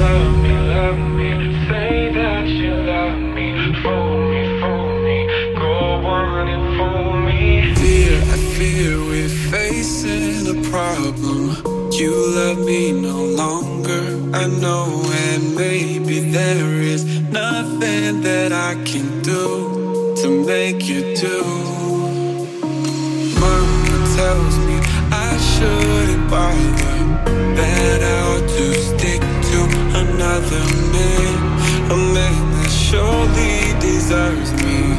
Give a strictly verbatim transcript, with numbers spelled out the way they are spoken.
love me, love me. Say that you love me. Fool me, fool me. Go on and fool me. Fear, I fear we're facing a problem. You love me no longer, I know, and maybe there is nothing that I can do to make you do. Mama tells me I shouldn't bother, that I ought to stick to another man, a man that surely deserves me.